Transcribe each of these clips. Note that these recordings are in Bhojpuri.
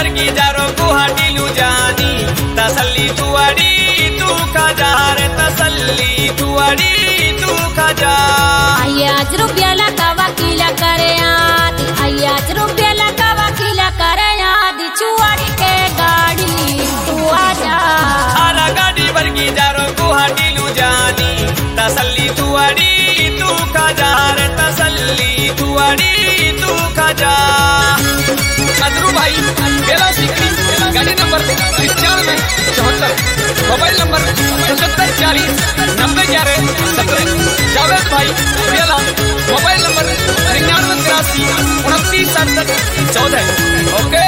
वर्गी जारो गुहाटी लू जानी तसल्ली तुअड़ी तू खजार तसल्ली तुअड़ी तू खजार अय्याज रुपयाला का वकीला करे आदि अय्याज रुपयाला का वकीला करे आदि चुआड़ी के गाड़ी तू आजा आरा गाड़ी वर्गी जारो गुहाटी लू जानी तसल्ली तुअड़ी तू खजार तसल्ली तुअड़ी तू खजार अदरू भाई बेला सिकरी गाड़ी नंबर 95 74 मोबाइल नंबर 7540901117 जावेद भाई बेला मोबाइल नंबर 9983296714 ओके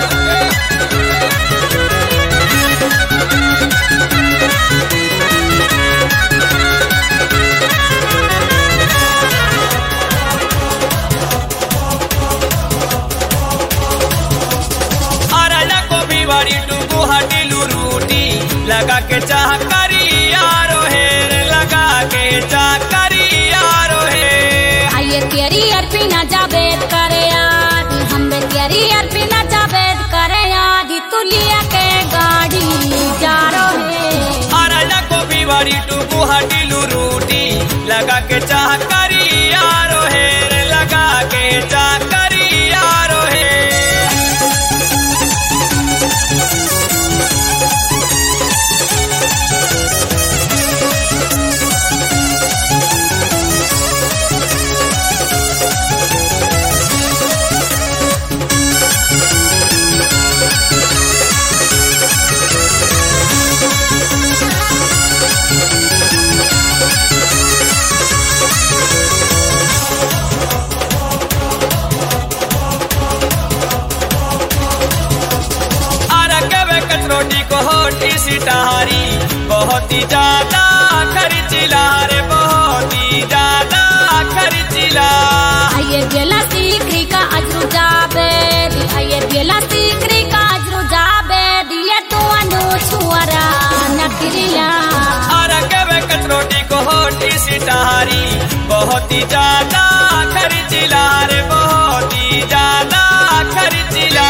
लगा के चाह करी यारो है लगा के चाह करी यारो है आये तेरी अर्पिना जावेद करे आदि हमें तेरी अर्पिना जावेद करे आदि तुलिया के गाड़ी जारो है आरा को भी बड़ी टू गुहाटी लू रूटी लगा के चाह करी यारो है लगा के चाह करी यारो है रोटी को होटी सितारी बहुत ही ज्यादा खर्चिला रे बहुत ही ज्यादा खर्चिला आये बेला सीकरी का अजरू जावेद आये बेला सीकरी का अजरू जावेद ये तो अनु छुआरा नकरिला आरा कवे रोटी को होटी सितारी बहुत ही ज्यादा खर्चिला रे बहुत ही ज्यादा खर्चिला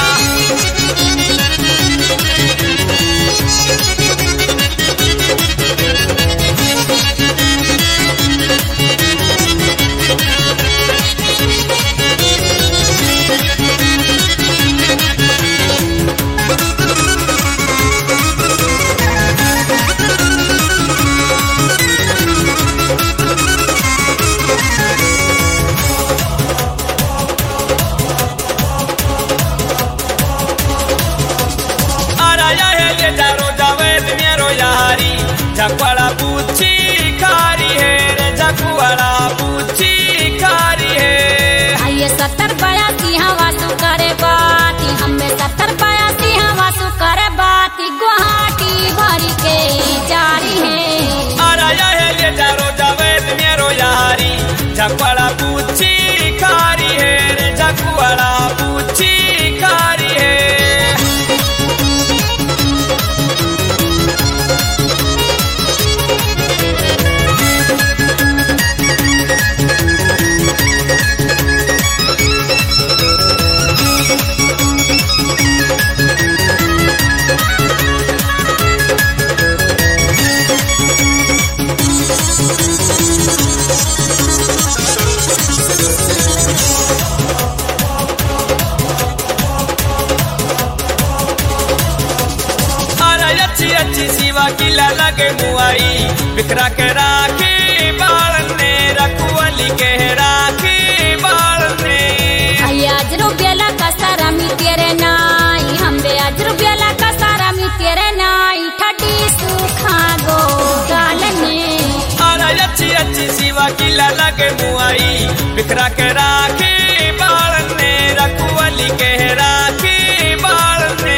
झकवाड़ा पूछी खारी है रे झकवाड़ा पूछी खारी है आये 70-82 हवासु करे बाती हमें 70-82 हवासु करे बाती गुवाहाटी भरी के जारी है आरा है ये जारो जावेद मेरो यारी झकवाड़ा पूछी खारी है रे झकवाड़ा पूछी खारी है अच्छी सिवा किला लगे मुआई बिखरा के राखी बाल ने रखुअली के राखी बाल ने आज रुपयाला का सारा मी तेरे नाई हमें आज रुपयाला का सारा मी तेरे नाई ठटी सुखा गो गाल में अरे अच्छी सिवा किला लगे मुआई बिखरा के राखी बाल ने रखुअली के राखी बाल ने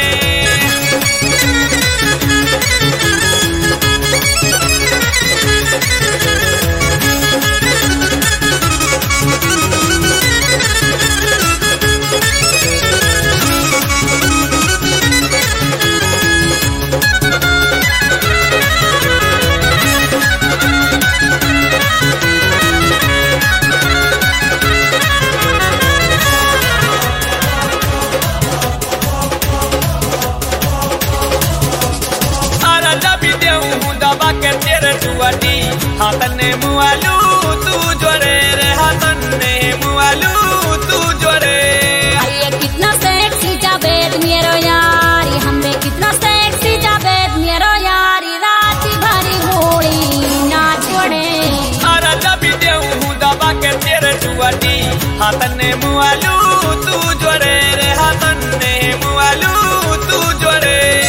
हाथने मुआलू तू जोरे रे हाथने मुआलू तू जोरे ये कितना सेक्सी जावेद मेरो यारी हमें कितना सेक्सी जावेद मेरो यारी रात भरी होली ना छोड़े अरे जब देऊ दबा के तेरे चुआटी हाथने मुआलू तू जोरे रे हाथने मुआलू तू जोरे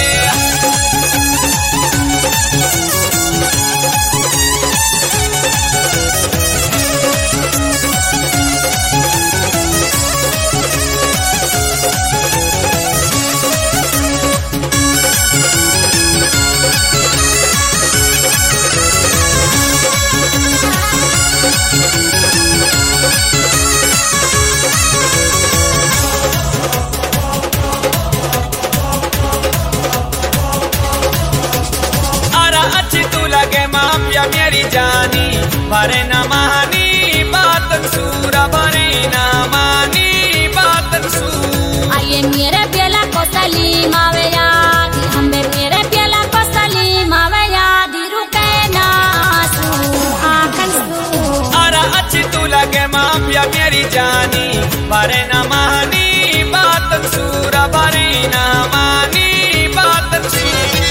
लगे माफिया मेरी जानी भरे न मानी बात सूरा भरे न मानी बात सू आइए मेरे बेला को सलीम आवे याद हमें मेरे बेला को सलीम आवे याद रुके ना आंखन सू अरे अच्छी तू लगे माफिया मेरी जानी भरे न मानी बात सूरा भरे न मानी बात सू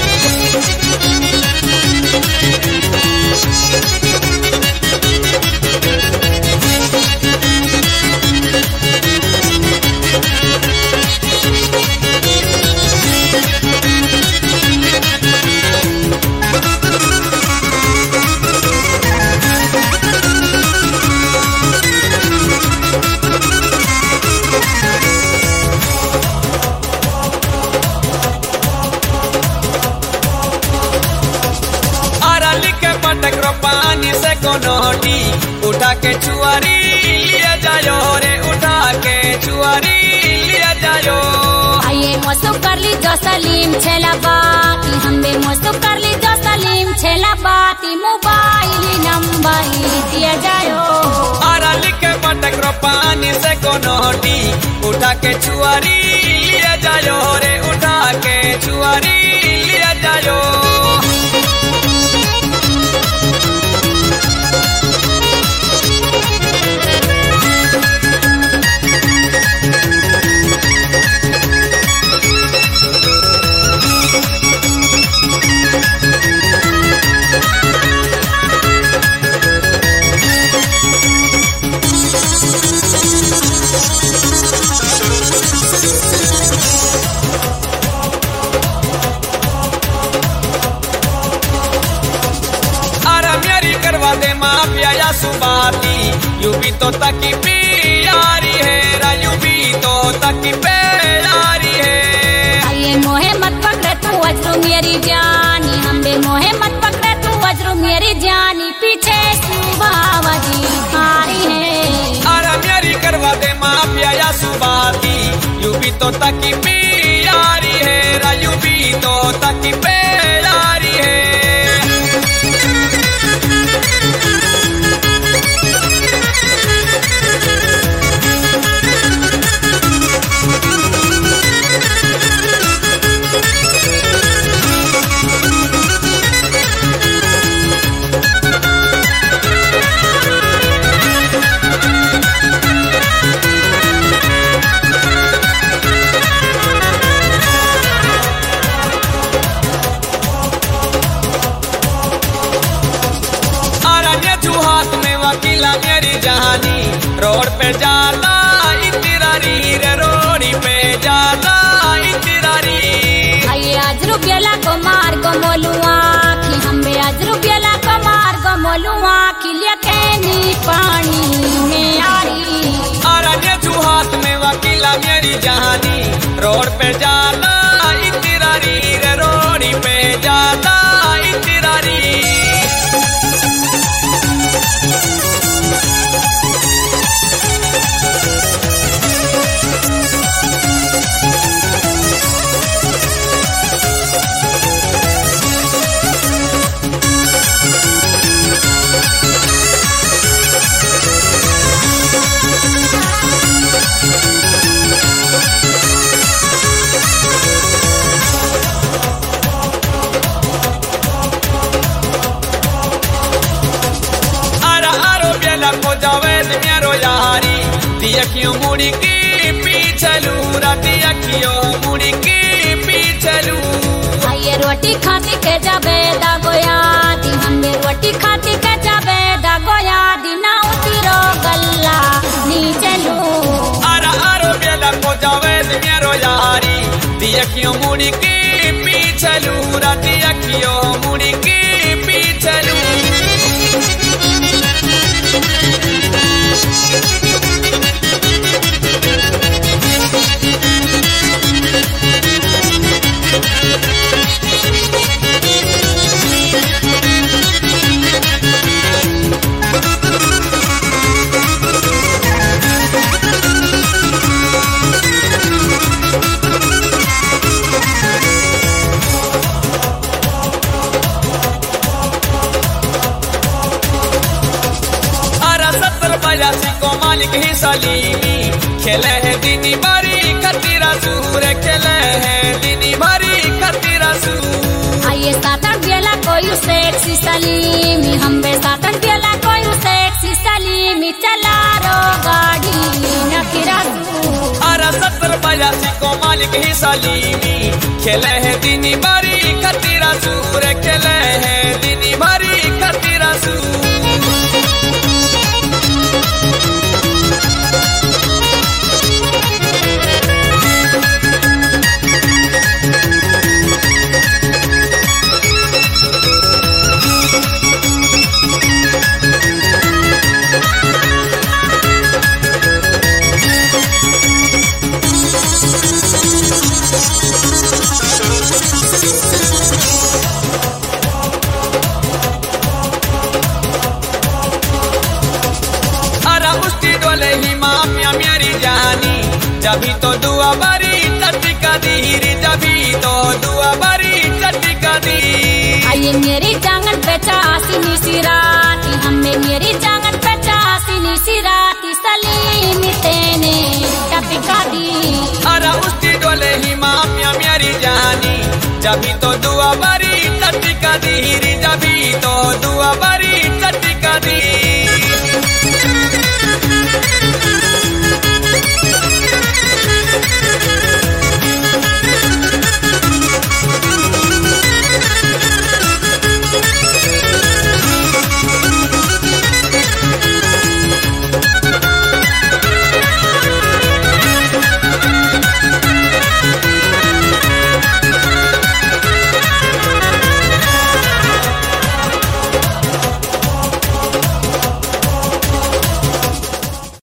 पानी से कोनोटी उठा के चुआरी लिया जायो रे उठा के चुआरी लिया जायो आइए मौसू कर ली जो सलीम छेला बाती हमें मौसू कर ली जो सलीम छेला बाती मोबाइल नंबर दिया जायो आरा लिखे पटक रो पानी से कोनोटी उठा के चुआरी लिया जायो रे उठा के चुआरी लिया जायो करवा दे माफिया या सुबाती यूपी तो तकी प्यारी है यूपी तो तकी प्यारी है आइए मोहे मत पकड़े तू अजरू मेरी जानी हमें मोहे मत पकड़े तू अजरू मेरी जानी पीछे सुबावजी हारी है अरे मेरी करवा दे माफिया या सुबाती यूपी तो तकी प्यारी है यूपी तो तकी प्यारी है वकीला मेरी जहानी रोड पे जाता इतरारी रे रोडी पे जाता इतरारी आइए आज रुपया को मार को मोलुआ कि हमें आज रुपया को मार को मोलुआ कि लेके नी पानी में आरी अरे जो हाथ में वकीला मेरी जहानी रोड पे जाता इतरारी रे रोडी पे जाता इतरारी मुड़ी की पीछलू राती अखियों मुड़ी की पीछलू। आइए रोटी खाती के जाबे दागोया दी हमें रोटी खाती के जाबे दागोया दी ना उतिरो गल्ला नीचे लू। आरा आरो बेला को जावे मेरो यारी दी अखियों मुड़ी की पीछलू राती अखियों मुड़ी की पीछलू। को मालिक ही सलीमी खेले है दिनी बारी खतीरा सूर खेले है दिनी बारी खतीरा सूर। आइए सातन बेला कोई सेक्सी सलीमी हम बे सातन बेला कोई सेक्सी सलीमी चला रो गाड़ी नखीरा सूर। आरा 70-82 को मालिक ही सलीमी खेले है दिनी बारी खतीरा सूर खेले है दिनी बारी खतीरा सूर। जभी तो दुआ बारी चटिका दीरी जभी तो दुआ बारी चटिका दी। आइए मेरी जांगन पे चासी निसी राती हमें मेरी जांगन पे चासी निसी राती सलीमी तेने चटिका दी। अरे उसकी डोले ही मामिया मेरी जानी जभी तो दुआ बारी चटिका दीरी